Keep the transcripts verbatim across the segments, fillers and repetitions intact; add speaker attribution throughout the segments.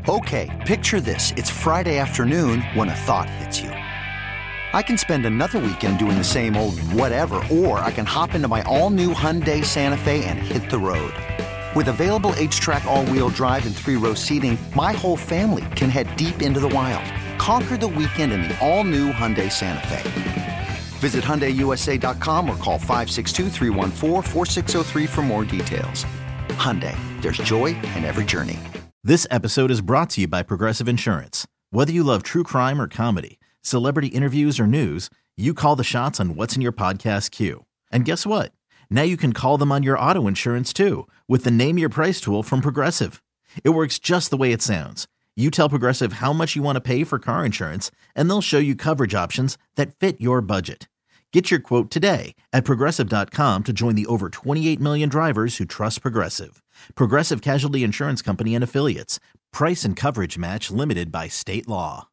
Speaker 1: Okay, picture this. It's Friday afternoon when a thought hits you. I can spend another weekend doing the same old whatever, or I can hop into my all-new Hyundai Santa Fe and hit the road. With available H-Track all-wheel drive and three-row seating, my whole family can head deep into the wild. Conquer the weekend in the all-new Hyundai Santa Fe. Visit Hyundai U S A dot com or call five six two, three one four, four six zero three for more details. Hyundai, there's joy in every journey.
Speaker 2: This episode is brought to you by Progressive Insurance. Whether you love true crime or comedy, celebrity interviews or news, you call the shots on what's in your podcast queue. And guess what? Now you can call them on your auto insurance too with the Name Your Price tool from Progressive. It works just the way it sounds. You tell Progressive how much you want to pay for car insurance, and they'll show you coverage options that fit your budget. Get your quote today at Progressive dot com to join the over twenty-eight million drivers who trust Progressive. Progressive Casualty Insurance Company and Affiliates. Price and coverage match limited by state law.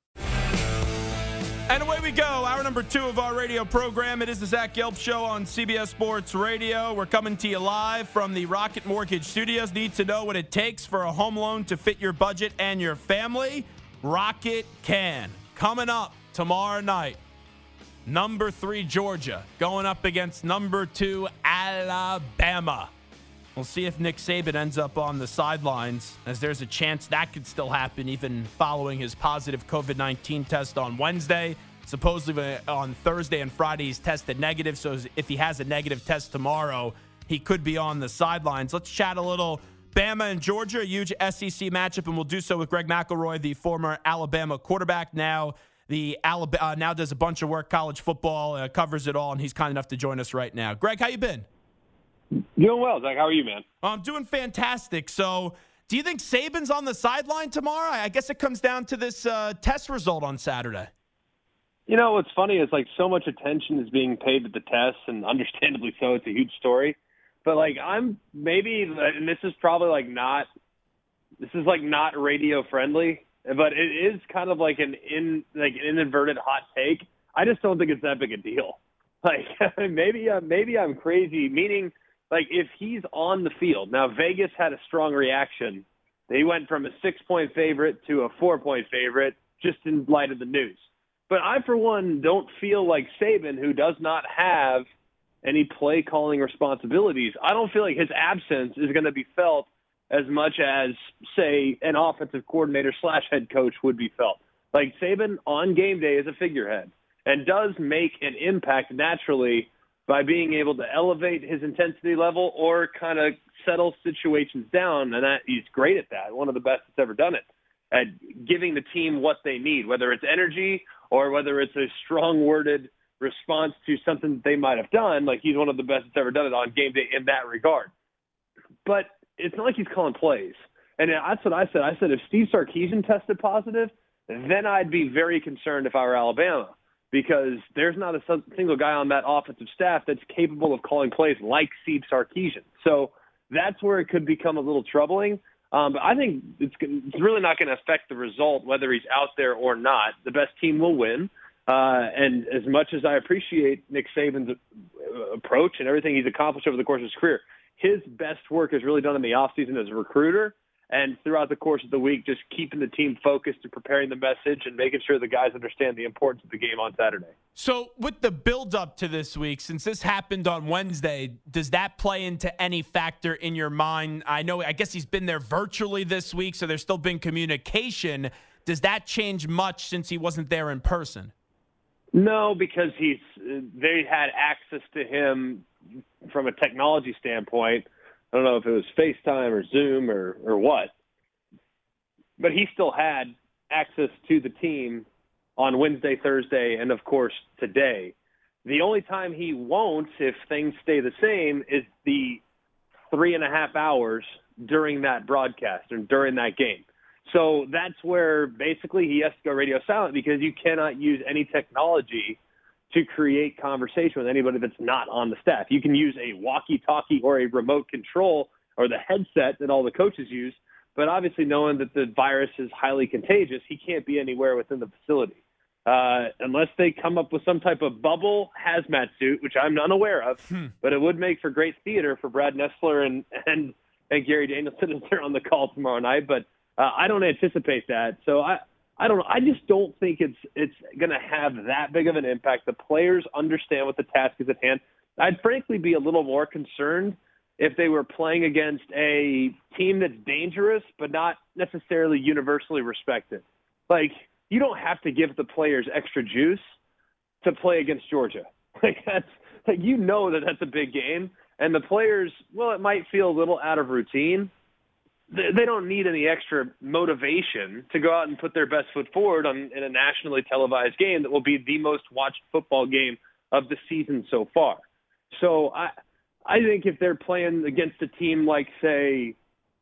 Speaker 3: And away we go. Hour number two of our radio program. It is the Zach Gelb Show on C B S Sports Radio. We're coming to you live from the Rocket Mortgage Studios. Need to know what it takes for a home loan to fit your budget and your family? Rocket can. Coming up tomorrow night. Number three, Georgia, going up against number two, Alabama. We'll see if Nick Saban ends up on the sidelines, as there's a chance that could still happen even following his positive covid nineteen test on Wednesday. Supposedly on Thursday and Friday he's tested negative, so if he has a negative test tomorrow, he could be on the sidelines. Let's chat a little Bama and Georgia, a huge S E C matchup, and we'll do so with Greg McElroy, the former Alabama quarterback, now The Alabama uh, now does a bunch of work, college football, uh, covers it all, and he's kind enough to join us right now. Greg, how you been?
Speaker 4: Doing well, Zach. How are you, man?
Speaker 3: I'm doing fantastic. So, do you think Saban's on the sideline tomorrow? I guess it comes down to this uh, test result on Saturday.
Speaker 4: You know, what's funny is, like, so much attention is being paid to the tests, and understandably so. It's a huge story. But, like, I'm maybe, and this is probably, like, not, this is, like, not radio friendly. But it is kind of like an in like an inadvertent hot take. I just don't think it's that big a deal. Like maybe uh, maybe I'm crazy. Meaning, like if he's on the field now, Vegas had a strong reaction. They went from a six-point favorite to a four-point favorite just in light of the news. But I, for one, don't feel like Saban, who does not have any play calling responsibilities. I don't feel like his absence is going to be felt as much as, say, an offensive coordinator slash head coach would be felt. Like Saban on game day is a figurehead and does make an impact naturally by being able to elevate his intensity level or kind of settle situations down. And that he's great at that. One of the best that's ever done it, at giving the team what they need, whether it's energy or whether it's a strong worded response to something that they might have done. Like he's one of the best that's ever done it on game day in that regard. But it's not like he's calling plays. And that's what I said. I said if Steve Sarkisian tested positive, then I'd be very concerned if I were Alabama, because there's not a single guy on that offensive staff that's capable of calling plays like Steve Sarkisian. So that's where it could become a little troubling. Um, but I think it's, it's really not going to affect the result, whether he's out there or not. The best team will win. Uh, and as much as I appreciate Nick Saban's approach and everything he's accomplished over the course of his career, his best work is really done in the offseason as a recruiter and throughout the course of the week, just keeping the team focused and preparing the message and making sure the guys understand the importance of the game on Saturday.
Speaker 3: So with the build-up to this week, since this happened on Wednesday, does that play into any factor in your mind? I know, I guess he's been there virtually this week, so there's still been communication. Does that change much since he wasn't there in person?
Speaker 4: No, because he's they had access to him from a technology standpoint. I don't know if it was FaceTime or Zoom or, or what, but he still had access to the team on Wednesday, Thursday, and of course today. The only time he won't, if things stay the same, is the three and a half hours during that broadcast or during that game. So that's where basically he has to go radio silent, because you cannot use any technology to create conversation with anybody that's not on the staff. You can use a walkie-talkie or a remote control or the headset that all the coaches use, but obviously knowing that the virus is highly contagious, he can't be anywhere within the facility. Uh, unless they come up with some type of bubble hazmat suit, which I'm unaware of, hmm. but it would make for great theater for Brad Nessler and, and, and Gary Danielson if they're on the call tomorrow night. But Uh, I don't anticipate that. So I, I don't know. I just don't think it's it's going to have that big of an impact. The players understand what the task is at hand. I'd frankly be a little more concerned if they were playing against a team that's dangerous but not necessarily universally respected. Like, you don't have to give the players extra juice to play against Georgia. Like, that's like, you know that that's a big game. And the players, well, it might feel a little out of routine. They don't need any extra motivation to go out and put their best foot forward on, in a nationally televised game that will be the most watched football game of the season so far. So I I think if they're playing against a team like, say,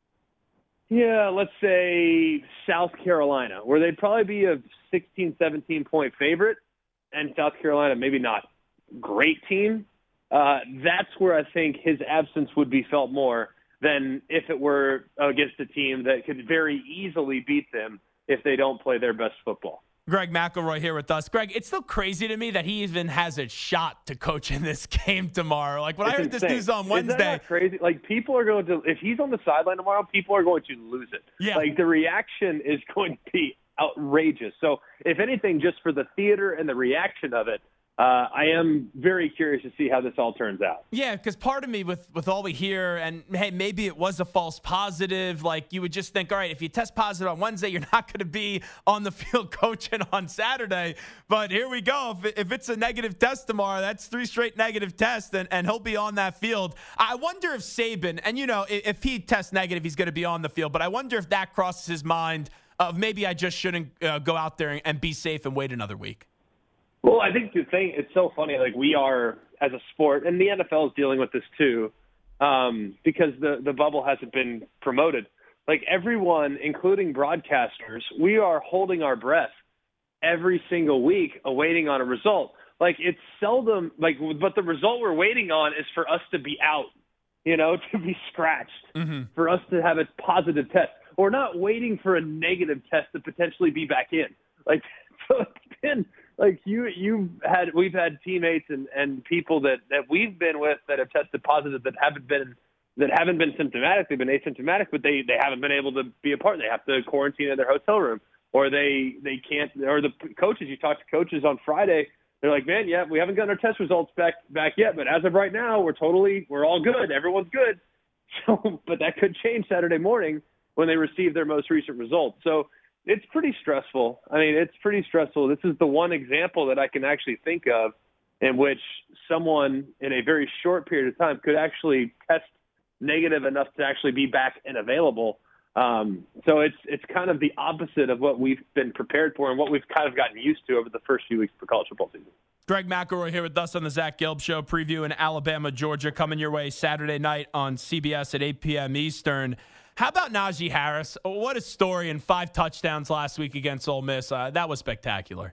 Speaker 4: yeah, let's say South Carolina, where they'd probably be a sixteen, seventeen-point favorite, and South Carolina maybe not great team, uh, that's where I think his absence would be felt more than if it were against a team that could very easily beat them if they don't play their best football.
Speaker 3: Greg McElroy here with us. Greg, it's still crazy to me that he even has a shot to coach in this game tomorrow. Like, when
Speaker 4: it's
Speaker 3: I heard
Speaker 4: insane.
Speaker 3: this news on Wednesday.
Speaker 4: Isn't that not crazy? Like, people are going to – if he's on the sideline tomorrow, people are going to lose it.
Speaker 3: Yeah.
Speaker 4: Like, the reaction is going to be outrageous. So, if anything, just for the theater and the reaction of it, Uh, I am very curious to see how this all turns out.
Speaker 3: Yeah, because part of me, with, with all we hear, and hey, maybe it was a false positive. Like, you would just think, all right, if you test positive on Wednesday, you're not going to be on the field coaching on Saturday. But here we go. If, if it's a negative test tomorrow, that's three straight negative tests, and, and he'll be on that field. I wonder if Saban, and you know, if, if he tests negative, he's going to be on the field. But I wonder if that crosses his mind of maybe I just shouldn't uh, go out there and be safe and wait another week.
Speaker 4: Well, I think the thing, it's so funny, like we are, as a sport, and the N F L is dealing with this too, um, because the, the bubble hasn't been promoted. Like, everyone, including broadcasters, we are holding our breath every single week awaiting on a result. Like, it's seldom, like, but the result we're waiting on is for us to be out, you know, to be scratched, mm-hmm. for us to have a positive test. We're not waiting for a negative test to potentially be back in. Like, so it's been... Like you, you've had, we've had teammates and, and people that, that we've been with that have tested positive that haven't been, that haven't been symptomatic. They've been asymptomatic, but they, they haven't been able to be a part. They have to quarantine in their hotel room, or they, they can't, or the coaches, you talk to coaches on Friday, they're like, man, yeah, we haven't gotten our test results back, back yet. But as of right now, we're totally, we're all good. Everyone's good. So, but that could change Saturday morning when they receive their most recent results. So, it's pretty stressful. I mean, it's pretty stressful. This is the one example that I can actually think of in which someone in a very short period of time could actually test negative enough to actually be back and available. Um, so it's it's kind of the opposite of what we've been prepared for and what we've kind of gotten used to over the first few weeks of the college football season.
Speaker 3: Greg McElroy here with us on the Zach Gelb Show, previewing Alabama, Georgia, coming your way Saturday night on C B S at eight p.m. Eastern. How about Najee Harris? What a story, and five touchdowns last week against Ole Miss. Uh, that was spectacular.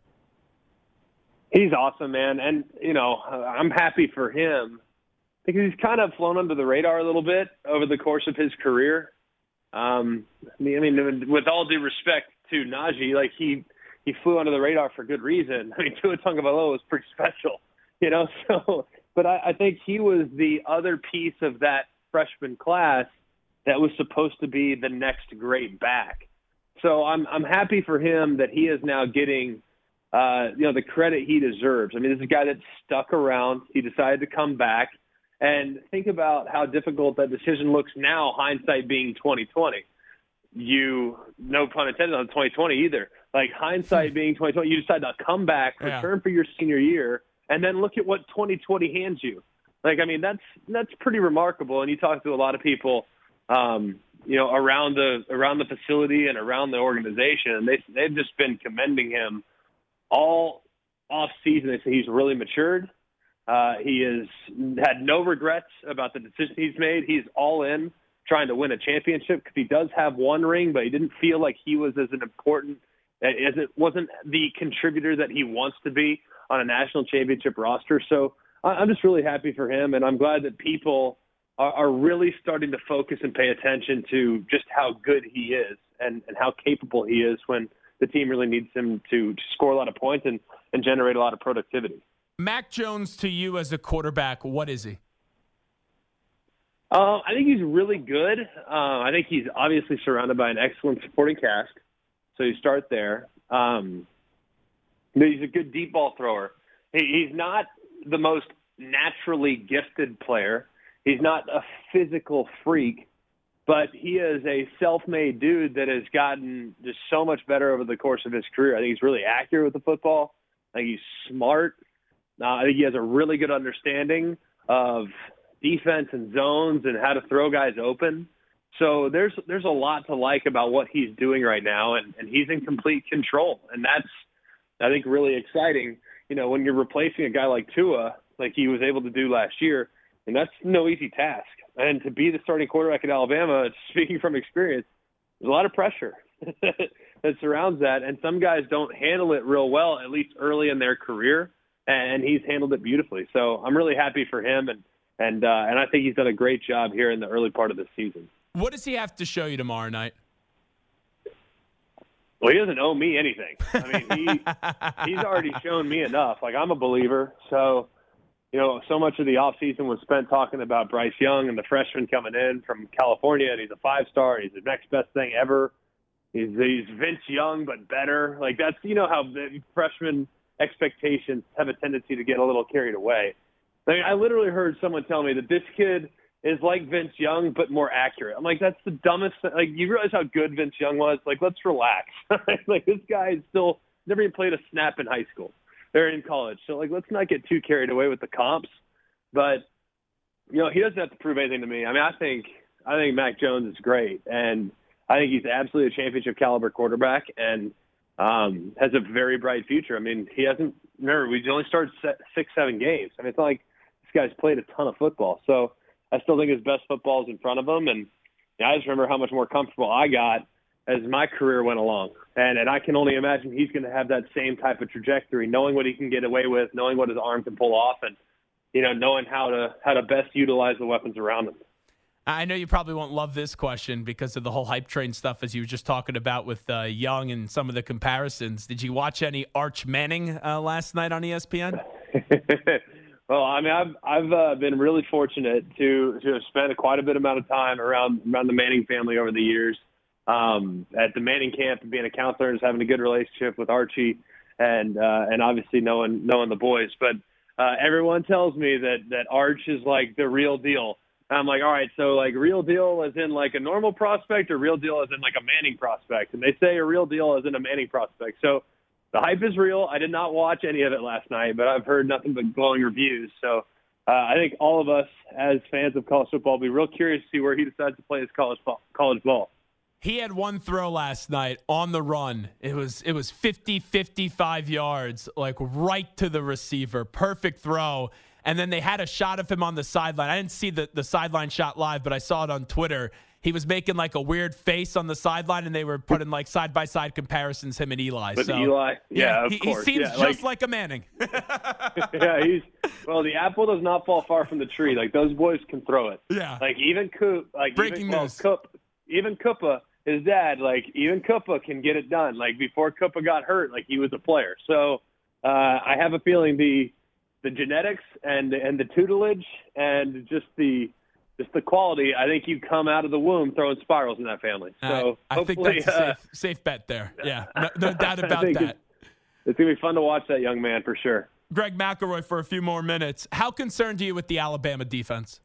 Speaker 4: He's awesome, man. And, you know, I'm happy for him because he's kind of flown under the radar a little bit over the course of his career. Um, I mean, I mean, with all due respect to Najee, like he, he flew under the radar for good reason. I mean, Tua Tagovailoa was pretty special, you know. So, but I, I think he was the other piece of that freshman class that was supposed to be the next great back. So I'm I'm happy for him that he is now getting, uh, you know, the credit he deserves. I mean, this is a guy that stuck around. He decided to come back, and think about how difficult that decision looks now. Hindsight being twenty twenty. You, no pun intended on twenty twenty either. Like hindsight being twenty twenty, you decide to come back, return yeah. for your senior year, and then look at what twenty twenty hands you. Like, I mean, that's that's pretty remarkable. And you talk to a lot of people, Um, you know, around the around the facility and around the organization, and they they've just been commending him all off season. They say he's really matured. Uh, he has had no regrets about the decision he's made. He's all in trying to win a championship because he does have one ring, but he didn't feel like he was as an important as it wasn't the contributor that he wants to be on a national championship roster. So I'm just really happy for him, and I'm glad that people are really starting to focus and pay attention to just how good he is and, and how capable he is when the team really needs him to score a lot of points and, and generate a lot of productivity.
Speaker 3: Mac Jones, to you as a quarterback, what is he?
Speaker 4: Uh, I think he's really good. Uh, I think he's obviously surrounded by an excellent supporting cast. So you start there. Um, he's a good deep ball thrower. He, he's not the most naturally gifted player. He's not a physical freak, but he is a self-made dude that has gotten just so much better over the course of his career. I think he's really accurate with the football. I think he's smart. Uh, I think he has a really good understanding of defense and zones and how to throw guys open. So there's there's a lot to like about what he's doing right now, and, and he's in complete control. And that's, I think, really exciting. You know, when you're replacing a guy like Tua, like he was able to do last year, and that's no easy task. And to be the starting quarterback at Alabama, speaking from experience, there's a lot of pressure that surrounds that. And some guys don't handle it real well, at least early in their career, and he's handled it beautifully. So I'm really happy for him, and and uh, and I think he's done a great job here in the early part of the season.
Speaker 3: What does he have to show you tomorrow night?
Speaker 4: Well, he doesn't owe me anything. I mean, he he's already shown me enough. Like, I'm a believer. So, you know, so much of the offseason was spent talking about Bryce Young and the freshman coming in from California, and he's a five-star. He's the next best thing ever. He's, he's Vince Young, but better. Like, that's, you know, how the freshman expectations have a tendency to get a little carried away. Like, I literally heard someone tell me that this kid is like Vince Young, but more accurate. I'm like, that's the dumbest thing. Like, you realize how good Vince Young was? Like, let's relax. Like, this guy is still never even played a snap in high school. They're in college. So, like, let's not get too carried away with the comps. But, you know, he doesn't have to prove anything to me. I mean, I think I think Mac Jones is great. And I think he's absolutely a championship caliber quarterback and um, has a very bright future. I mean, he hasn't – remember, we only started six, seven games. I mean, it's not like this guy's played a ton of football. So I still think his best football is in front of him. And you know, I just remember how much more comfortable I got as my career went along. And and I can only imagine he's going to have that same type of trajectory, knowing what he can get away with, knowing what his arm can pull off, and, you know, knowing how to how to best utilize the weapons around him.
Speaker 3: I know you probably won't love this question because of the whole hype train stuff, as you were just talking about with uh, Young and some of the comparisons. Did you watch any Arch Manning uh, last night on E S P N?
Speaker 4: Well, I mean, I've I've uh, been really fortunate to to have spent quite a bit amount of time around around the Manning family over the years. Um, at the Manning camp, being a counselor, and just having a good relationship with Archie, and uh, and obviously knowing knowing the boys. But uh, everyone tells me that that Arch is like the real deal. And I'm like, all right, so like real deal as in like a normal prospect, or real deal as in like a Manning prospect? And they say a real deal as in a Manning prospect. So the hype is real. I did not watch any of it last night, but I've heard nothing but glowing reviews. So uh, I think all of us as fans of college football will be real curious to see where he decides to play his college ball, college ball.
Speaker 3: He had one throw last night on the run. It was it was fifty, fifty-five yards, like right to the receiver. Perfect throw. And then they had a shot of him on the sideline. I didn't see the, the sideline shot live, but I saw it on Twitter. He was making like a weird face on the sideline, and they were putting like side-by-side comparisons, him and Eli.
Speaker 4: But
Speaker 3: so,
Speaker 4: Eli? Yeah,
Speaker 3: yeah
Speaker 4: of
Speaker 3: he,
Speaker 4: course.
Speaker 3: he seems
Speaker 4: yeah,
Speaker 3: just like, like a Manning.
Speaker 4: yeah, he's well, the apple does not fall far from the tree. Like, those boys can throw it.
Speaker 3: Yeah.
Speaker 4: Like, even Coop, like
Speaker 3: Breaking
Speaker 4: even, well,
Speaker 3: news.
Speaker 4: Coop, even Koopa, his dad, like, even Koopa can get it done. Like, before Koopa got hurt, like, he was a player. So uh, I have a feeling the the genetics and and the tutelage and just the just the quality, I think you come out of the womb throwing spirals in that family. So
Speaker 3: I, I think that's a
Speaker 4: uh,
Speaker 3: safe, safe bet there. Yeah, no, no doubt about
Speaker 4: that.
Speaker 3: that.
Speaker 4: It's, it's going to be fun to watch that young man for sure.
Speaker 3: Greg McElroy for a few more minutes. How concerned are you with the Alabama defense?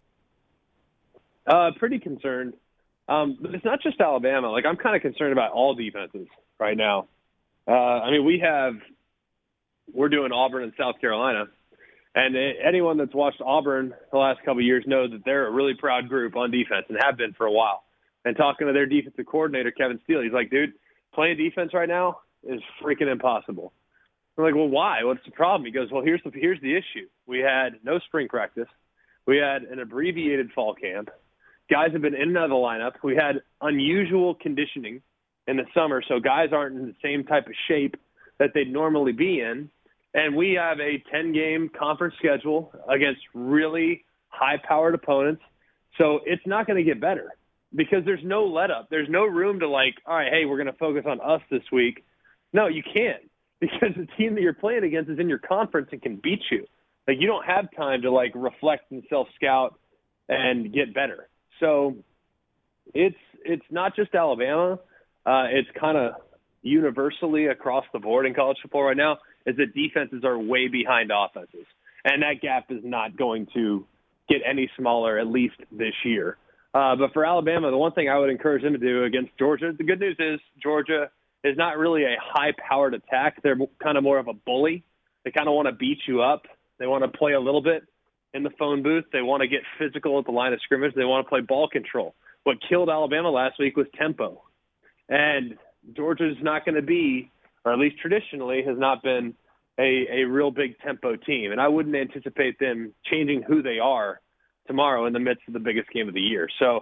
Speaker 4: Uh, pretty concerned. Um, but it's not just Alabama. Like, I'm kind of concerned about all defenses right now. Uh, I mean, we have – we're doing Auburn and South Carolina. And anyone that's watched Auburn the last couple of years knows that they're a really proud group on defense and have been for a while. And talking to their defensive coordinator, Kevin Steele, he's like, dude, playing defense right now is freaking impossible. I'm like, well, why? What's the problem? He goes, well, here's the here's the issue. We had no spring practice. We had an abbreviated fall camp. Guys have been in and out of the lineup. We had unusual conditioning in the summer, so guys aren't in the same type of shape that they'd normally be in. And we have a ten-game conference schedule against really high-powered opponents. So it's not going to get better because there's no let-up. There's no room to, like, all right, hey, we're going to focus on us this week. No, you can't because the team that you're playing against is in your conference and can beat you. Like, you don't have time to, like, reflect and self-scout and get better. So it's it's not just Alabama. Uh, it's kind of universally across the board in college football right now, is that defenses are way behind offenses. And that gap is not going to get any smaller, at least this year. Uh, but for Alabama, the one thing I would encourage them to do against Georgia, the good news is Georgia is not really a high-powered attack. They're kind of more of a bully. They kind of want to beat you up. They want to play a little bit in the phone booth. They want to get physical at the line of scrimmage. They want to play ball control. What killed Alabama last week was tempo. And Georgia's not going to be, or at least traditionally, has not been a, a real big tempo team. And I wouldn't anticipate them changing who they are tomorrow in the midst of the biggest game of the year. So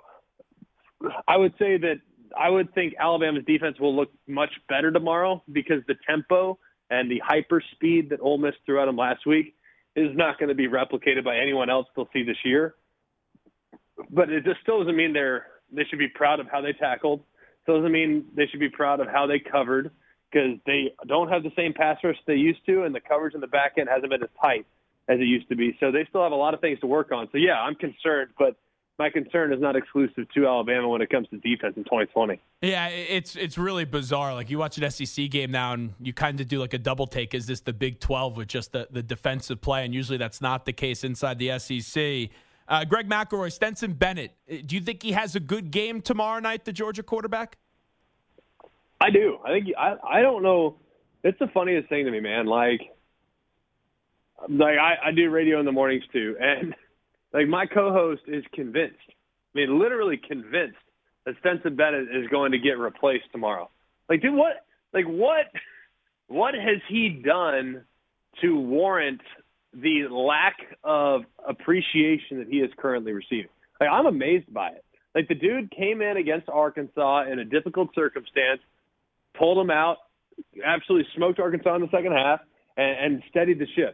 Speaker 4: I would say that I would think Alabama's defense will look much better tomorrow because the tempo and the hyper speed that Ole Miss threw at them last week is not going to be replicated by anyone else they'll see this year. But it just still doesn't mean they're they should be proud of how they tackled. Still doesn't mean they should be proud of how they covered, because they don't have the same pass rush they used to, and the coverage in the back end hasn't been as tight as it used to be. So they still have a lot of things to work on. So, yeah, I'm concerned, but my concern is not exclusive to Alabama when it comes to defense in twenty twenty.
Speaker 3: Yeah, it's it's really bizarre. Like, you watch an S E C game now, and you kind of do like a double take. Is this the Big twelve with just the, the defensive play? And usually that's not the case inside the S E C. Uh, Greg McElroy, Stetson Bennett, do you think he has a good game tomorrow night, the Georgia quarterback?
Speaker 4: I do. I think I. I don't know. It's the funniest thing to me, man. Like, like I, I do radio in the mornings too, and like my co-host is convinced. I mean, literally convinced that Stetson Bennett is going to get replaced tomorrow. Like, dude, what? Like, what? What has he done to warrant the lack of appreciation that he is currently receiving? Like, I'm amazed by it. Like, the dude came in against Arkansas in a difficult circumstance, pulled them out, absolutely smoked Arkansas in the second half, and, and steadied the ship.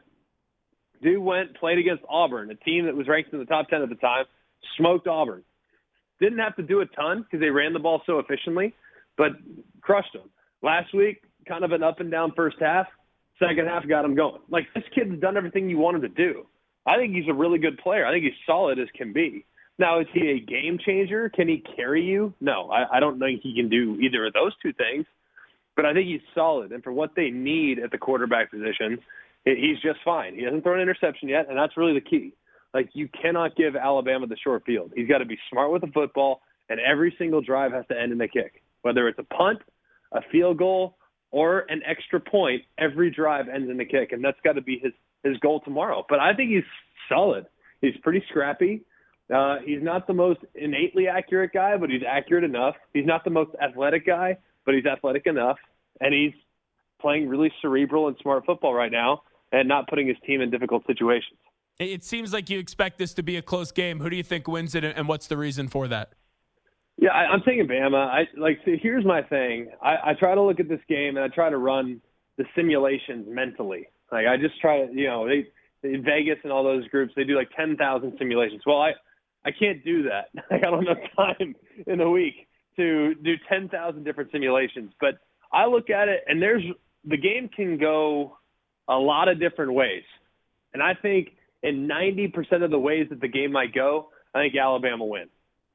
Speaker 4: Dude went, played against Auburn, a team that was ranked in the top ten at the time, smoked Auburn. Didn't have to do a ton because they ran the ball so efficiently, but crushed them. Last week, kind of an up and down first half. Second half got him going. Like, this kid's done everything you want him to do. I think he's a really good player. I think he's solid as can be. Now, is he a game changer? Can he carry you? No, I, I don't think he can do either of those two things. But I think he's solid. And for what they need at the quarterback position, it, he's just fine. He hasn't thrown an interception yet, and that's really the key. Like, you cannot give Alabama the short field. He's got to be smart with the football, and every single drive has to end in a kick. Whether it's a punt, a field goal, or an extra point, every drive ends in a kick, and that's got to be his, his goal tomorrow. But I think he's solid. He's pretty scrappy. Uh, he's not the most innately accurate guy, but he's accurate enough. He's not the most athletic guy, but he's athletic enough. And he's playing really cerebral and smart football right now and not putting his team in difficult situations.
Speaker 3: It seems like you expect this to be a close game. Who do you think wins it, and what's the reason for that?
Speaker 4: Yeah, I, I'm taking Bama. I like. See, here's my thing. I, I try to look at this game and I try to run the simulations mentally. Like, I just try to, you know, they, they Vegas and all those groups, they do like ten thousand simulations. Well, I, I can't do that. Like, I don't have time in a week to do ten thousand different simulations. But I look at it, and there's the game can go a lot of different ways. And I think in ninety percent of the ways that the game might go, I think Alabama wins.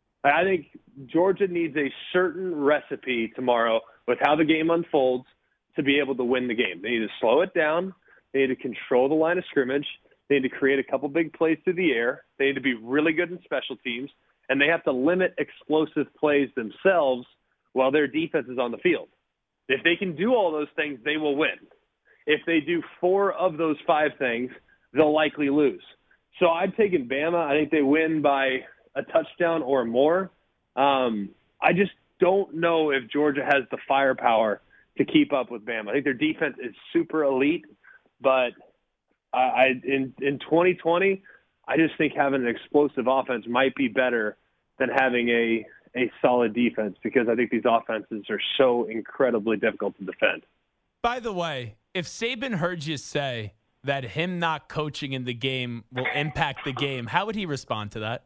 Speaker 4: I think Georgia needs a certain recipe tomorrow with how the game unfolds to be able to win the game. They need to slow it down. They need to control the line of scrimmage. They need to create a couple big plays through the air. They need to be really good in special teams. And they have to limit explosive plays themselves while their defense is on the field. If they can do all those things, they will win. If they do four of those five things, they'll likely lose. So I've taken Bama. I think they win by a touchdown or more. Um, I just don't know if Georgia has the firepower to keep up with Bama. I think their defense is super elite, but I, I in in twenty twenty, I just think having an explosive offense might be better than having a a solid defense, because I think these offenses are so incredibly difficult to defend.
Speaker 3: By the way, if Saban heard you say that him not coaching in the game will impact the game, how would he respond to that?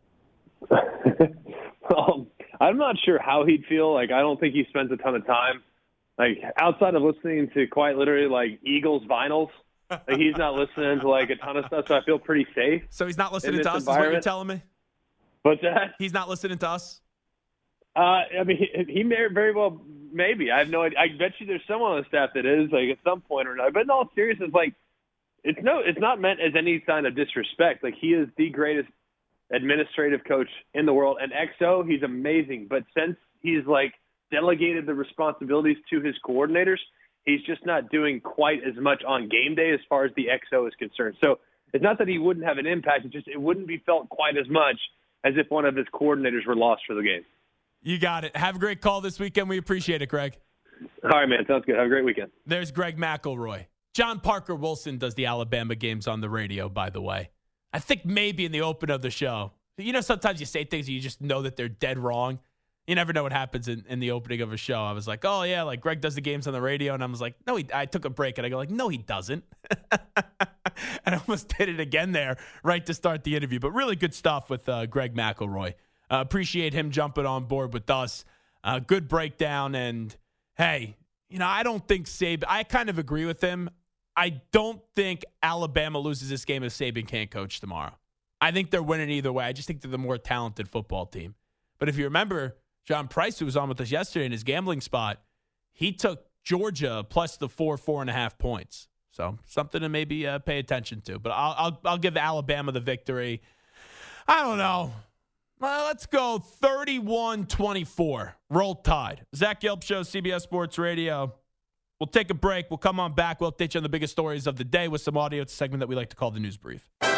Speaker 4: um, I'm not sure how he'd feel. Like, I don't think he spends a ton of time, like, outside of listening to quite literally like Eagles vinyls. Like, he's not listening to like a ton of stuff, so I feel pretty safe.
Speaker 3: So he's not listening to us, is what you're telling me?
Speaker 4: What's that?
Speaker 3: He's not listening to us?
Speaker 4: Uh, I mean, he, he may very well, maybe. I have no idea. I bet you there's someone on the staff that is, like, at some point or another. But in all seriousness, like, it's no, it's not meant as any sign of disrespect. Like, he is the greatest administrative coach in the world. And X O, he's amazing. But since he's, like, delegated the responsibilities to his coordinators, he's just not doing quite as much on game day as far as the X O is concerned. So it's not that he wouldn't have an impact. It's just it wouldn't be felt quite as much as if one of his coordinators were lost for the game.
Speaker 3: You got it. Have a great call this weekend. We appreciate it, Greg.
Speaker 4: All right, man. Sounds good. Have a great weekend.
Speaker 3: There's Greg McElroy. John Parker Wilson does the Alabama games on the radio, by the way. I think maybe in the open of the show. You know, sometimes you say things and you just know that they're dead wrong. You never know what happens in, in the opening of a show. I was like, oh, yeah, like Greg does the games on the radio. And I was like, no, he, I took a break. And I go like, no, he doesn't. And I almost did it again there right to start the interview. But really good stuff with uh, Greg McElroy. Uh, appreciate him jumping on board with us. Uh, good breakdown. And, hey, you know, I don't think Saban – I kind of agree with him. I don't think Alabama loses this game if Saban can't coach tomorrow. I think they're winning either way. I just think they're the more talented football team. But if you remember, John Price, who was on with us yesterday in his gambling spot, he took Georgia plus the four, four and a half points. So something to maybe uh, pay attention to. But I'll, I'll I'll give Alabama the victory. I don't know. Well, let's go thirty-one twenty-four. Roll Tide. Zach Yelp Show, C B S Sports Radio. We'll take a break. We'll come on back. We'll update you on the biggest stories of the day with some audio. It's a segment that we like to call the News Brief.
Speaker 5: Extra,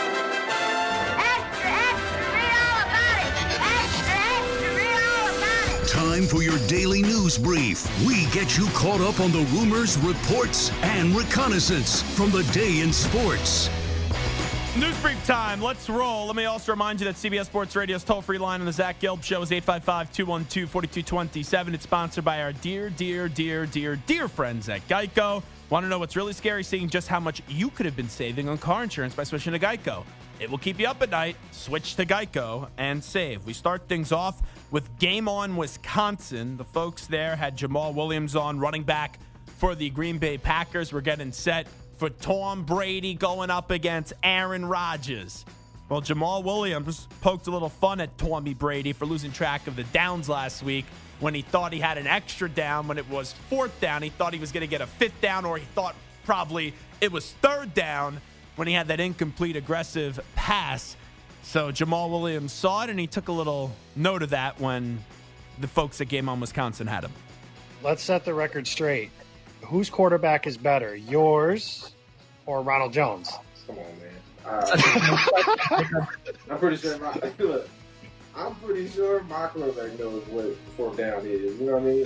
Speaker 5: extra, read all about it. Extra, extra, read all about it.
Speaker 6: Time for your daily news brief. We get you caught up on the rumors, reports, and reconnaissance from the day in sports.
Speaker 3: News brief time. Let's roll. Let me also remind you that C B S Sports Radio's toll-free line on the Zach Gelb Show is eight five five, two one two, four two two seven. It's sponsored by our dear, dear, dear, dear, dear friends at Geico. Want to know what's really scary? Seeing just how much you could have been saving on car insurance by switching to Geico. It will keep you up at night. Switch to Geico and save. We start things off with Game On Wisconsin. The folks there had Jamal Williams on, running back for the Green Bay Packers. We're getting set for Tom Brady going up against Aaron Rodgers. Well, Jamal Williams poked a little fun at Tommy Brady for losing track of the downs last week when he thought he had an extra down when it was fourth down. He thought he was going to get a fifth down, or he thought probably it was third down when he had that incomplete aggressive pass. So Jamal Williams saw it, and he took a little note of that when the folks at Game On Wisconsin had him.
Speaker 7: Let's set the record straight. Whose quarterback is better, yours or Ronald Jones?
Speaker 8: Come on, man. Uh, I'm pretty sure my look. I'm pretty sure my quarterback knows what fourth down is. You know what I mean?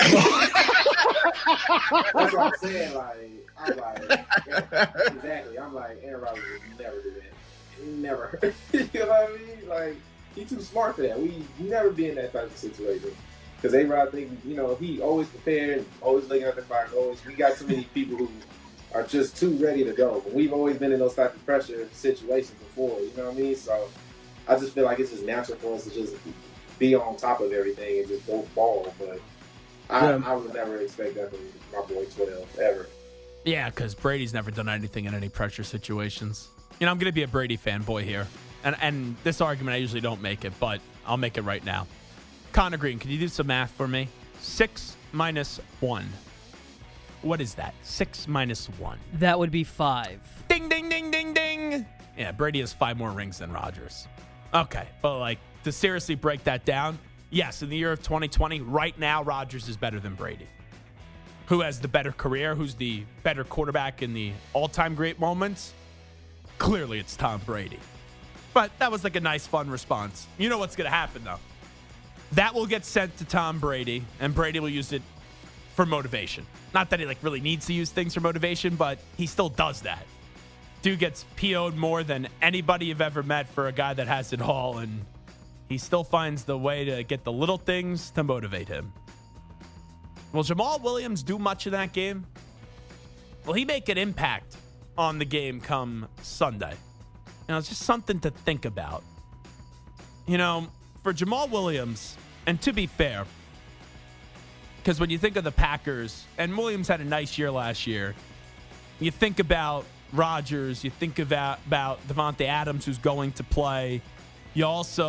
Speaker 8: That's what I'm saying. Like, I'm like, exactly. I'm like, Aaron Rodgers would never do that. Never. You know what I mean? Like, he's too smart for that. We we never be in that type of situation. Because A-Rod, think, you know, he always prepared, always looking at the clock, always. We got too many people who are just too ready to go. But we've always been in those type of pressure situations before, you know what I mean? So I just feel like it's just natural for us to just be on top of everything and just go ball. But I, yeah. I would never expect that from my boy twelve, ever.
Speaker 3: Yeah, because Brady's never done anything in any pressure situations. You know, I'm going to be a Brady fanboy here. And, and this argument, I usually don't make it, but I'll make it right now. Connor Green, can you do some math for me? Six minus one. What is that? Six minus one.
Speaker 9: That would be five.
Speaker 3: Ding, ding, ding, ding, ding. Yeah, Brady has five more rings than Rodgers. Okay, but like to seriously break that down, yes, in the year of twenty twenty, right now, Rodgers is better than Brady. Who has the better career? Who's the better quarterback in the all-time great moments? Clearly, it's Tom Brady. But that was like a nice, fun response. You know what's going to happen, though. That will get sent to Tom Brady, and Brady will use it for motivation. Not that he like really needs to use things for motivation, but he still does that. Dude gets P O'd more than anybody you've ever met for a guy that has it all, and he still finds the way to get the little things to motivate him. Will Jamal Williams do much in that game? Will he make an impact on the game come Sunday? You know, it's just something to think about. You know, for Jamal Williams, and to be fair, because when you think of the Packers, and Williams had a nice year last year, you think about Rodgers, you think about, about Devontae Adams, who's going to play. You also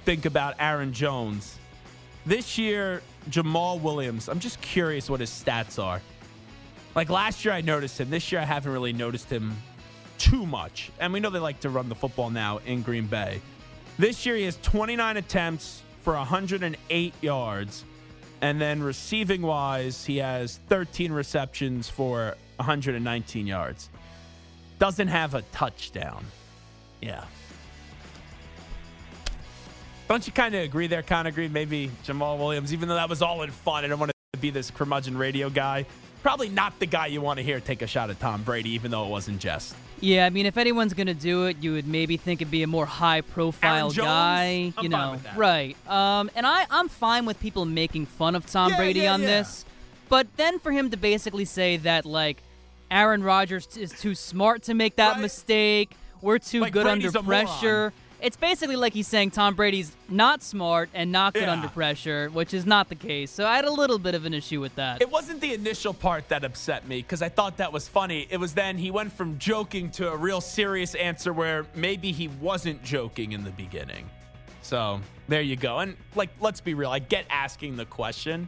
Speaker 3: think about Aaron Jones. This year, Jamal Williams, I'm just curious what his stats are. Like last year I noticed him. This year I haven't really noticed him too much. And we know they like to run the football now in Green Bay. This year he has twenty-nine attempts for one hundred eight yards. And then receiving-wise, he has thirteen receptions for one hundred nineteen yards. Doesn't have a touchdown. Yeah. Don't you kind of agree there, kind of agree? Maybe Jamal Williams, even though that was all in fun, I don't want to be this curmudgeon radio guy. Probably not the guy you want to hear take a shot at Tom Brady, even though it wasn't jest.
Speaker 9: Yeah, I mean, if anyone's going to do it, you would maybe think it'd be a more high-profile guy.
Speaker 3: I'm
Speaker 9: you
Speaker 3: fine
Speaker 9: know,
Speaker 3: with that.
Speaker 9: Right. Um, and I, I'm fine with people making fun of Tom
Speaker 3: Yeah,
Speaker 9: Brady
Speaker 3: yeah,
Speaker 9: on
Speaker 3: yeah.
Speaker 9: this. But then for him to basically say that, like, Aaron Rodgers is too smart to make that
Speaker 3: Right.
Speaker 9: mistake, we're too
Speaker 3: Like
Speaker 9: good
Speaker 3: Brady's
Speaker 9: under
Speaker 3: a moron.
Speaker 9: pressure. It's basically like he's saying Tom Brady's not smart and not good
Speaker 3: Yeah.
Speaker 9: under pressure, which is not the case. So I had a little bit of an issue with that.
Speaker 3: It wasn't the initial part that upset me because I thought that was funny. It was then he went from joking to a real serious answer where maybe he wasn't joking in the beginning. So there you go. And, like, let's be real. I get asking the question.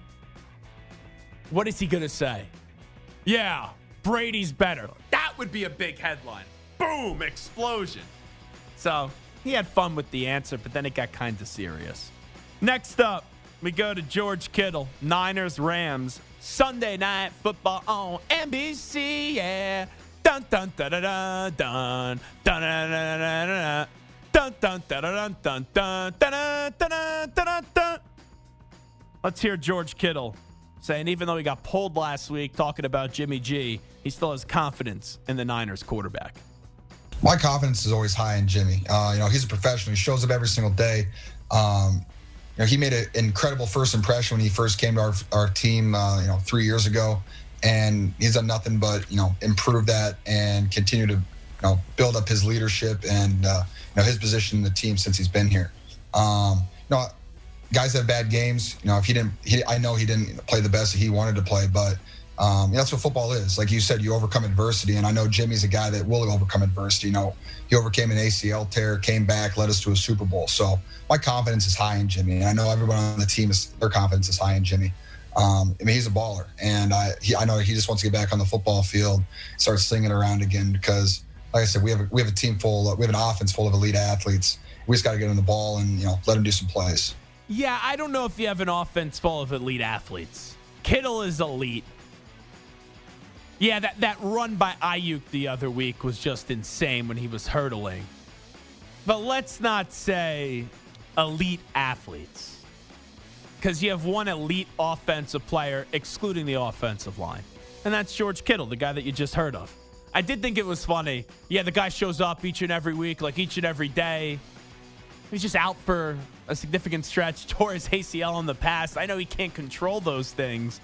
Speaker 3: What is he going to say? Yeah, Brady's better. That would be a big headline. Boom, explosion. So he had fun with the answer, but then it got kind of serious. Next up, we go to George Kittle, Niners, Rams, Sunday Night Football on N B C, yeah. Dun dun dun dun dun dun dun dun dun dun dun dun dun dun dun dun dun dun dun. Let's hear George Kittle saying even though he got pulled last week talking about Jimmy G, he still has confidence in the Niners quarterback.
Speaker 10: My confidence is always high in Jimmy. Uh, you know, he's a professional. He shows up every single day. Um, you know, he made an incredible first impression when he first came to our our team, uh, you know, three years ago, and he's done nothing but you know improve that and continue to you know build up his leadership and uh, you know his position in the team since he's been here. Um, you know, guys have bad games. You know, if he didn't, he, I know he didn't play the best that he wanted to play, but. Um, that's what football is. Like you said, you overcome adversity, and I know Jimmy's a guy that will overcome adversity. You know, he overcame an A C L tear, came back, led us to a Super Bowl. So my confidence is high in Jimmy, and I know everyone on the team is their confidence is high in Jimmy. Um, I mean, he's a baller, and I he, I know he just wants to get back on the football field, start slinging it around again. Because, like I said, we have a, we have a team full, of, we have an offense full of elite athletes. We just got to get him the ball and you know let him do some plays.
Speaker 3: Yeah, I don't know if you have an offense full of elite athletes. Kittle is elite. Yeah, that, that run by Ayuk the other week was just insane when he was hurdling. But let's not say elite athletes. Because you have one elite offensive player excluding the offensive line. And that's George Kittle, the guy that you just heard of. I did think it was funny. Yeah, the guy shows up each and every week, like each and every day. He's just out for a significant stretch, tore his A C L in the past. I know he can't control those things.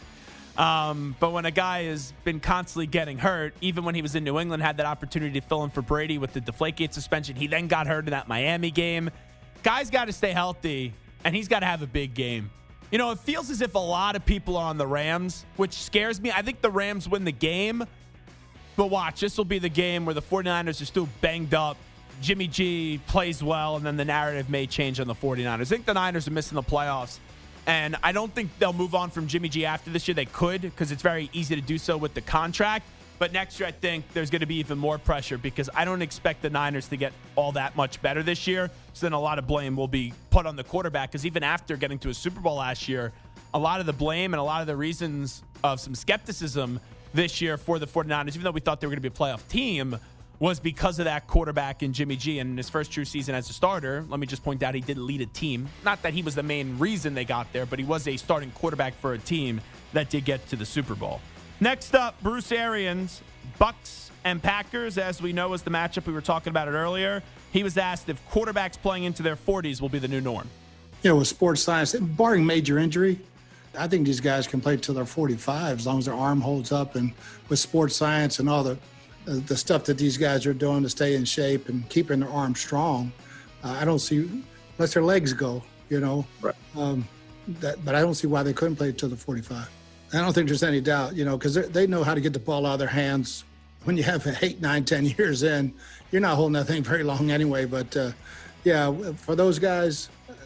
Speaker 3: Um, but when a guy has been constantly getting hurt, even when he was in New England, had that opportunity to fill in for Brady with the Deflategate suspension, he then got hurt in that Miami game. Guy's got to stay healthy, and he's got to have a big game. You know, it feels as if a lot of people are on the Rams, which scares me. I think the Rams win the game, but watch, this will be the game where the 49ers are still banged up. Jimmy G plays well, and then the narrative may change on the 49ers. I think the Niners are missing the playoffs. And I don't think they'll move on from Jimmy G after this year. They could because it's very easy to do so with the contract. But next year, I think there's going to be even more pressure because I don't expect the Niners to get all that much better this year. So then a lot of blame will be put on the quarterback because even after getting to a Super Bowl last year, a lot of the blame and a lot of the reasons of some skepticism this year for the 49ers, even though we thought they were going to be a playoff team, was because of that quarterback in Jimmy G. And in his first true season as a starter, let me just point out he did lead a team. Not that he was the main reason they got there, but he was a starting quarterback for a team that did get to the Super Bowl. Next up, Bruce Arians, Bucks and Packers, as we know, is the matchup. We were talking about it earlier. He was asked if quarterbacks playing into their forties will be the new norm.
Speaker 11: You know, with sports science, barring major injury, I think these guys can play till they're forty-five as long as their arm holds up. And with sports science and all the the stuff that these guys are doing to stay in shape and keeping their arms strong, uh, I don't see, unless their legs go, you know,
Speaker 8: right.
Speaker 11: um, that, but I don't see why they couldn't play until the forty-five. I don't think there's any doubt, you know, because they know how to get the ball out of their hands. When you have eight, nine, ten years in, you're not holding that thing very long anyway. But, uh, yeah, for those guys,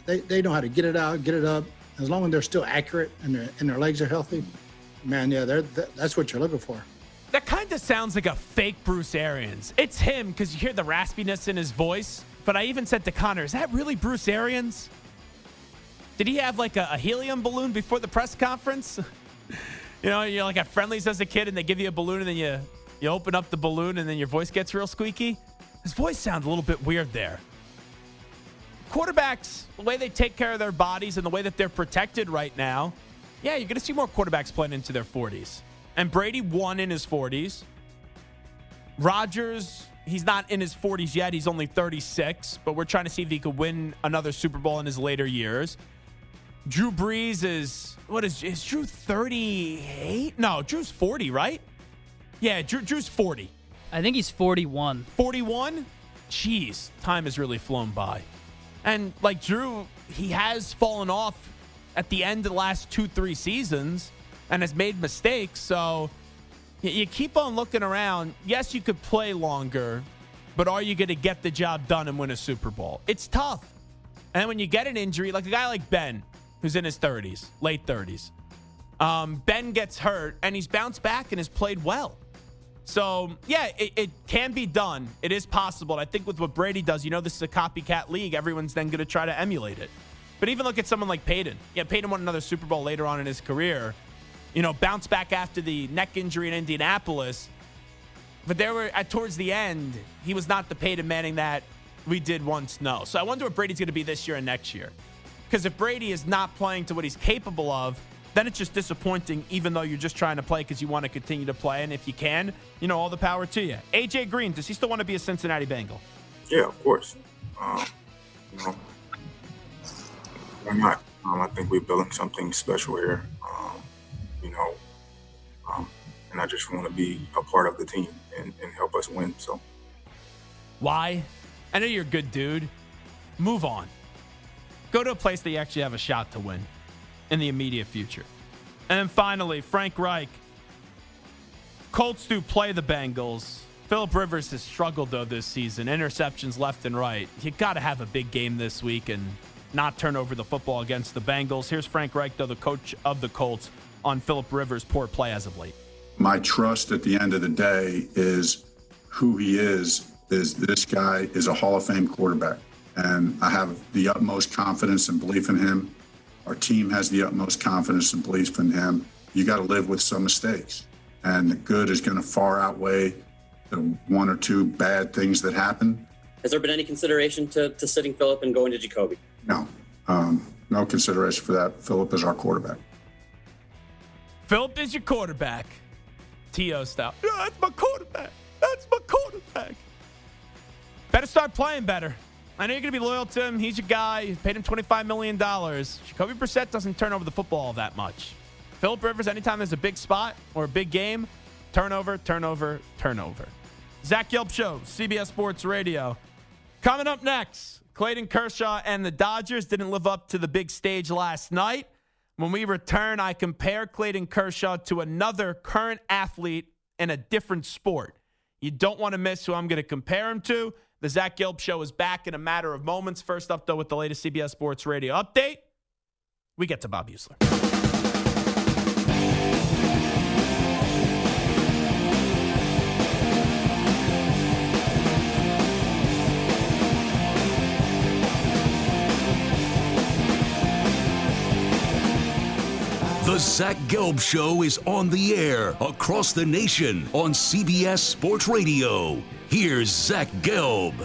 Speaker 11: they, they know how to get it out, get it up. As long as they're still accurate and their and their legs are healthy, man, yeah, they're, that's what you're looking for.
Speaker 3: That kind of sounds like a fake Bruce Arians. It's him because you hear the raspiness in his voice. But I even said to Connor, is that really Bruce Arians? Did he have like a, a helium balloon before the press conference? You know, you're like at friendlies as a kid and they give you a balloon and then you, you open up the balloon and then your voice gets real squeaky. His voice sounds a little bit weird there. Quarterbacks, the way they take care of their bodies and the way that they're protected right now, yeah, you're going to see more quarterbacks playing into their forties. And Brady won in his forties. Rodgers, he's not in his forties yet. He's only thirty-six, but we're trying to see if he could win another Super Bowl in his later years. Drew Brees is, what is, is Drew thirty-eight? No, Drew's forty, right? Yeah, Drew, Drew's forty.
Speaker 9: I think he's forty-one.
Speaker 3: forty-one? Jeez, time has really flown by. And like Drew, he has fallen off at the end of the last two, three seasons and has made mistakes. So you keep on looking around. Yes, you could play longer, but are you going to get the job done and win a Super Bowl? It's tough. And when you get an injury, like a guy like Ben, who's in his thirties, late thirties, um, Ben gets hurt and he's bounced back and has played well. So, yeah, it, it can be done. It is possible. And I think with what Brady does, you know, this is a copycat league. Everyone's then going to try to emulate it. But even look at someone like Peyton. Yeah, Peyton won another Super Bowl later on in his career. You know, bounced back after the neck injury in Indianapolis. But there were, at towards the end, he was not the Peyton Manning that we did once know. So I wonder what Brady's going to be this year and next year. Because if Brady is not playing to what he's capable of, then it's just disappointing, even though you're just trying to play because you want to continue to play. And if you can, you know, all the power to you. A J Green, does he still want to be a Cincinnati Bengal?
Speaker 12: Yeah, of course. Um, you know, why not? Um, I think we're building something special here. Um, you know, um, and I just want to be a part of the team and, and help us win. So,
Speaker 3: why? I know you're a good dude. Move on. Go to a place that you actually have a shot to win in the immediate future. And then finally, Frank Reich. Colts do play the Bengals. Phillip Rivers has struggled, though, this season. Interceptions left and right. You got to have a big game this week and not turn over the football against the Bengals. Here's Frank Reich, though, the coach of the Colts, on Phillip Rivers' poor play as of late.
Speaker 13: My trust at the end of the day is who he is, is this guy is a Hall of Fame quarterback. And I have the utmost confidence and belief in him. Our team has the utmost confidence and belief in him. You got to live with some mistakes. And the good is going to far outweigh the one or two bad things that happen.
Speaker 14: Has there been any consideration to, to sitting Phillip and going to Jacoby?
Speaker 13: No. Um, no consideration for that. Phillip is our quarterback.
Speaker 3: Phillip is your quarterback. T O style. Yeah, that's my quarterback. That's my quarterback. Better start playing better. I know you're going to be loyal to him. He's your guy. You paid him twenty-five million dollars. Jacoby Brissett doesn't turn over the football that much. Phillip Rivers, anytime there's a big spot or a big game, turnover, turnover, turnover. Zach Yelp Show, C B S Sports Radio. Coming up next, Clayton Kershaw and the Dodgers didn't live up to the big stage last night. When we return, I compare Clayton Kershaw to another current athlete in a different sport. You don't want to miss who I'm going to compare him to. The Zach Gelb Show is back in a matter of moments. First up, though, with the latest C B S Sports Radio update, we get to Bob Usler.
Speaker 6: The Zach Gelb Show is on the air across the nation on C B S Sports Radio. Here's Zach Gelb.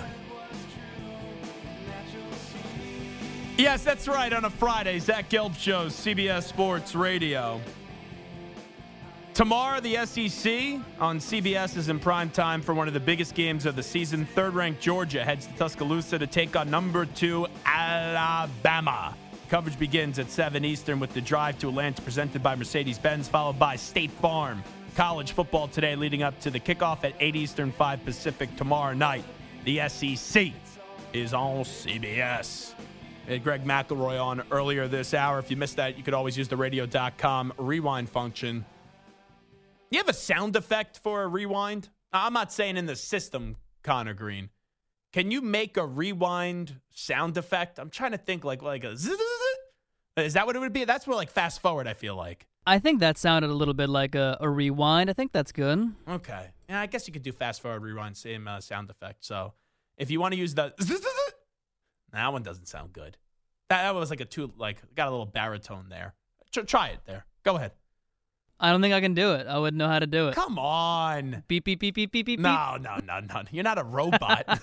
Speaker 3: Yes, that's right. On a Friday, Zach Gelb Show, C B S Sports Radio. Tomorrow, the S E C on C B S is in prime time for one of the biggest games of the season. Third-ranked Georgia heads to Tuscaloosa to take on number two Alabama. Coverage begins at seven Eastern with the drive to Atlanta presented by Mercedes-Benz, followed by State Farm. College football today leading up to the kickoff at eight Eastern, five Pacific tomorrow night. The S E C is on C B S. We had Greg McElroy on earlier this hour. If you missed that, you could always use the radio dot com rewind function. You have a sound effect for a rewind? I'm not saying in the system, Connor Green. Can you make a rewind sound effect? I'm trying to think like like a zzz. Is that what it would be? That's more like fast forward, I feel like.
Speaker 9: I think that sounded a little bit like a, a rewind. I think that's good.
Speaker 3: Okay. Yeah, I guess you could do fast forward, rewind, same uh, sound effect. So if you want to use the zzz, that one doesn't sound good. That, that was like a two, like got a little baritone there. Tr- try it there. Go ahead.
Speaker 9: I don't think I can do it. I wouldn't know how to do it.
Speaker 3: Come on.
Speaker 9: Beep, beep, beep, beep, beep, beep.
Speaker 3: No, no, no, no. You're not a robot.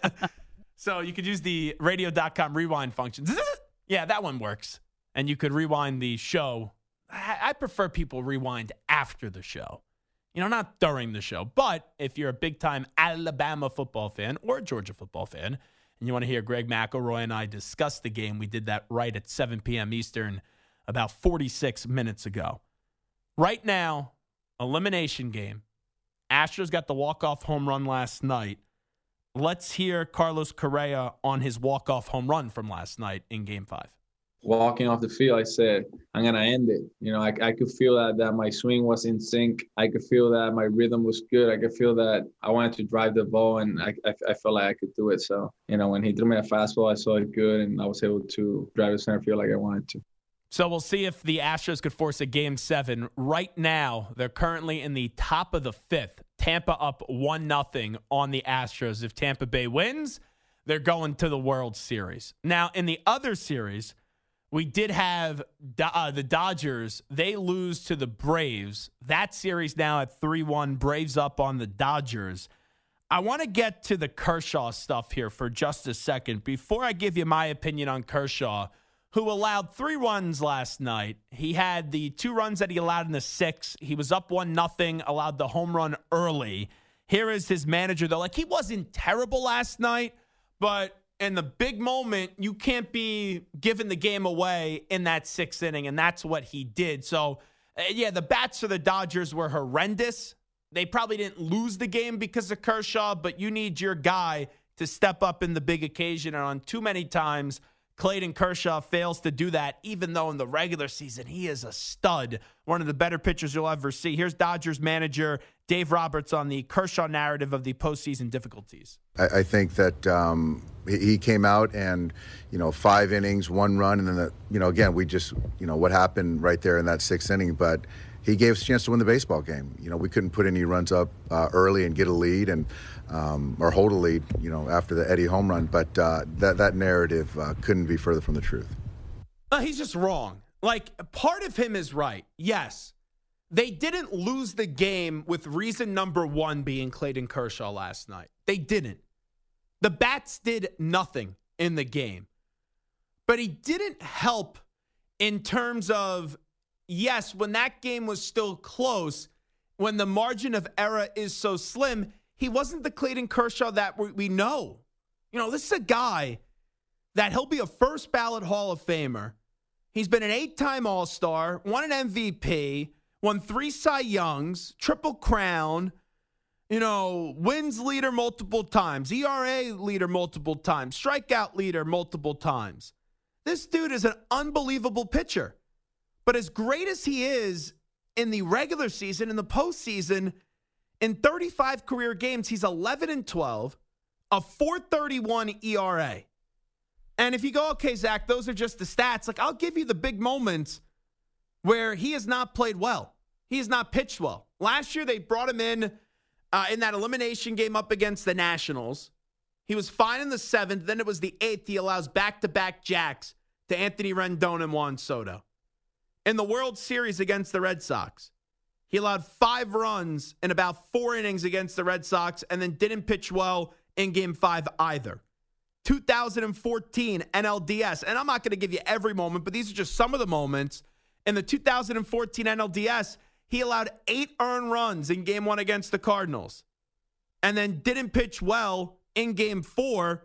Speaker 3: So you could use the radio dot com rewind function. Yeah, that one works. And you could rewind the show. I, I prefer people rewind after the show. You know, not during the show. But if you're a big-time Alabama football fan or a Georgia football fan, and you want to hear Greg McElroy and I discuss the game, we did that right at seven p.m. Eastern about forty-six minutes ago. Right now, elimination game. Astros got the walk-off home run last night. Let's hear Carlos Correa on his walk-off home run from last night in Game five.
Speaker 15: Walking off the field, I said, I'm going to end it. You know, I, I could feel that, that my swing was in sync. I could feel that my rhythm was good. I could feel that I wanted to drive the ball, and I, I, I felt like I could do it. So, you know, when he threw me a fastball, I saw it good, and I was able to drive the center field like I wanted to.
Speaker 3: So we'll see if the Astros could force a game seven. Right now, they're currently in the top of the fifth. Tampa up one nothing on the Astros. If Tampa Bay wins, they're going to the World Series. Now, in the other series, we did have uh, the Dodgers. They lose to the Braves. That series now at three one. Braves up on the Dodgers. I want to get to the Kershaw stuff here for just a second. Before I give you my opinion on Kershaw, who allowed three runs last night. He had the two runs that he allowed in the sixth. He was up one nothing, allowed the home run early. Here is his manager, though. Like, he wasn't terrible last night, but in the big moment, you can't be giving the game away in that sixth inning, and that's what he did. So, uh, yeah, the bats for the Dodgers were horrendous. They probably didn't lose the game because of Kershaw, but you need your guy to step up in the big occasion, and on too many times, Clayton Kershaw fails to do that, even though in the regular season he is a stud, one of the better pitchers you'll ever see. Here's Dodgers manager Dave Roberts on the Kershaw narrative of the postseason difficulties.
Speaker 16: I, I think that um, he came out and, you know, five innings, one run, and then, the, you know, again, we just, you know, what happened right there in that sixth inning, but he gave us a chance to win the baseball game. You know, we couldn't put any runs up uh, early and get a lead and um, or hold a lead, you know, after the Eddie home run. But uh, that that narrative uh, couldn't be further from the truth.
Speaker 3: Uh, he's just wrong. Like, part of him is right. Yes, they didn't lose the game with reason number one being Clayton Kershaw last night. They didn't. The bats did nothing in the game. But he didn't help in terms of, yes, when that game was still close, when the margin of error is so slim, he wasn't the Clayton Kershaw that we know. You know, this is a guy that he'll be a first ballot Hall of Famer. He's been an eight-time All-Star, won an M V P, won three Cy Youngs, triple crown, you know, wins leader multiple times, E R A leader multiple times, strikeout leader multiple times. This dude is an unbelievable pitcher. But as great as he is in the regular season, in the postseason, in thirty-five career games, he's eleven and twelve, a four thirty-one E R A. And if you go, okay, Zach, those are just the stats. Like, I'll give you the big moments where he has not played well. He has not pitched well. Last year, they brought him in uh, in that elimination game up against the Nationals. He was fine in the seventh. Then it was the eighth. He allows back-to-back jacks to Anthony Rendon and Juan Soto. In the World Series against the Red Sox, he allowed five runs in about four innings against the Red Sox and then didn't pitch well in Game five either. two thousand fourteen N L D S, and I'm not going to give you every moment, but these are just some of the moments. In the two thousand fourteen N L D S, he allowed eight earned runs in Game one against the Cardinals and then didn't pitch well in Game four.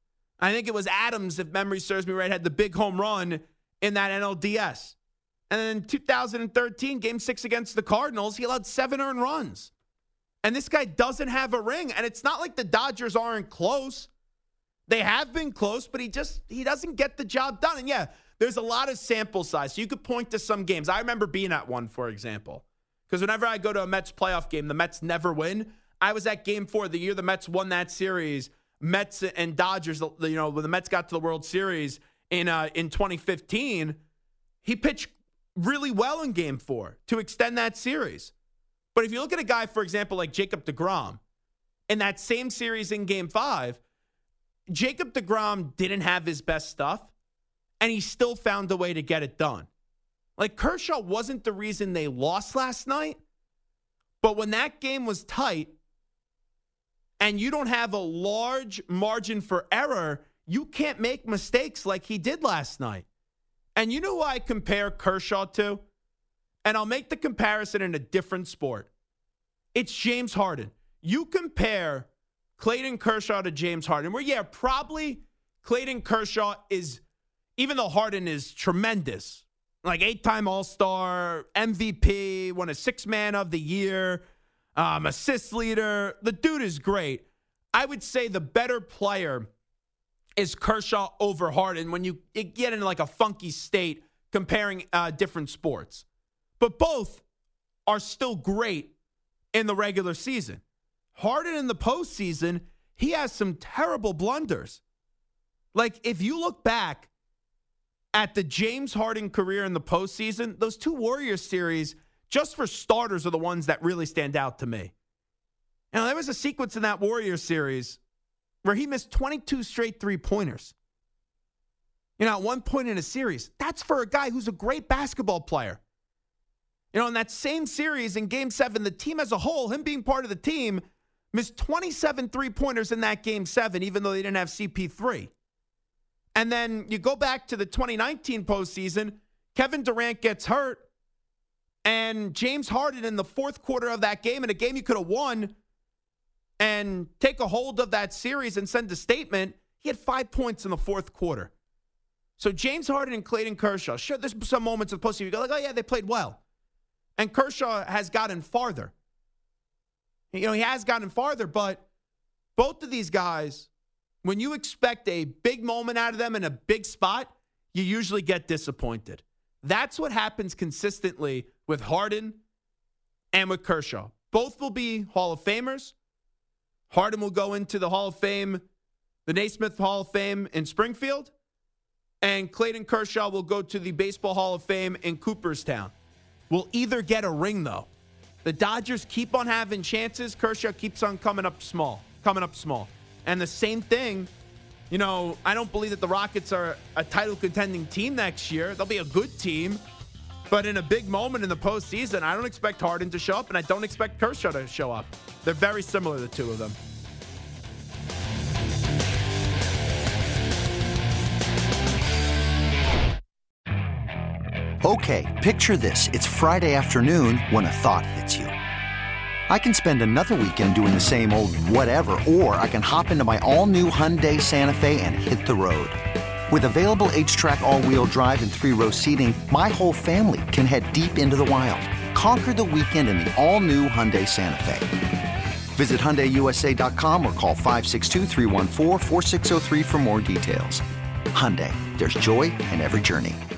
Speaker 3: I think it was Adams, if memory serves me right, had the big home run in that N L D S. And then in two thousand thirteen, Game six against the Cardinals, he allowed seven earned runs. And this guy doesn't have a ring. And it's not like the Dodgers aren't close. They have been close, but he just he doesn't get the job done. And, yeah, there's a lot of sample size. So you could point to some games. I remember being at one, for example. Because whenever I go to a Mets playoff game, the Mets never win. I was at Game four the year the Mets won that series Mets and Dodgers, you know, when the Mets got to the World Series in uh, in twenty fifteen, he pitched really well in game four to extend that series. But if you look at a guy, for example, like Jacob deGrom, in that same series in game five, Jacob deGrom didn't have his best stuff, and he still found a way to get it done. Like, Kershaw wasn't the reason they lost last night, but when that game was tight and you don't have a large margin for error, you can't make mistakes like he did last night. And you know who I compare Kershaw to? And I'll make the comparison in a different sport. It's James Harden. You compare Clayton Kershaw to James Harden, where, yeah, probably Clayton Kershaw is, even though Harden is tremendous, like eight-time All-Star, M V P, won a six-man of the year, um, assist leader. The dude is great. I would say the better player is Kershaw over Harden when you get in like a funky state comparing uh, different sports. But both are still great in the regular season. Harden in the postseason, he has some terrible blunders. Like, if you look back at the James Harden career in the postseason, those two Warriors series, just for starters, are the ones that really stand out to me. Now, there was a sequence in that Warriors series where he missed twenty-two straight three-pointers. You know, at one point in a series, that's for a guy who's a great basketball player. You know, in that same series in Game seven, the team as a whole, him being part of the team, missed twenty-seven three-pointers in that Game seven, even though they didn't have C P three. And then you go back to the twenty nineteen postseason, Kevin Durant gets hurt, and James Harden in the fourth quarter of that game, in a game you could have won, and take a hold of that series and send a statement, he had five points in the fourth quarter. So James Harden and Clayton Kershaw, sure, there's some moments of the postseason you go like, oh, yeah, they played well. And Kershaw has gotten farther. You know, he has gotten farther, but both of these guys, when you expect a big moment out of them in a big spot, you usually get disappointed. That's what happens consistently with Harden and with Kershaw. Both will be Hall of Famers. Harden will go into the Hall of Fame, the Naismith Hall of Fame in Springfield, and Clayton Kershaw will go to the Baseball Hall of Fame in Cooperstown. We'll either get a ring, though. The Dodgers keep on having chances. Kershaw keeps on coming up small, coming up small. And the same thing, you know, I don't believe that the Rockets are a title contending team next year. They'll be a good team. But in a big moment in the postseason, I don't expect Harden to show up, and I don't expect Kershaw to show up. They're very similar, the two of them.
Speaker 1: Okay, picture this. It's Friday afternoon when a thought hits you. I can spend another weekend doing the same old whatever, or I can hop into my all-new Hyundai Santa Fe and hit the road. With available H-Track all-wheel drive and three-row seating, my whole family can head deep into the wild. Conquer the weekend in the all-new Hyundai Santa Fe. Visit Hyundai U S A dot com or call five six two, three one four, four six zero three for more details. Hyundai, there's joy in every journey.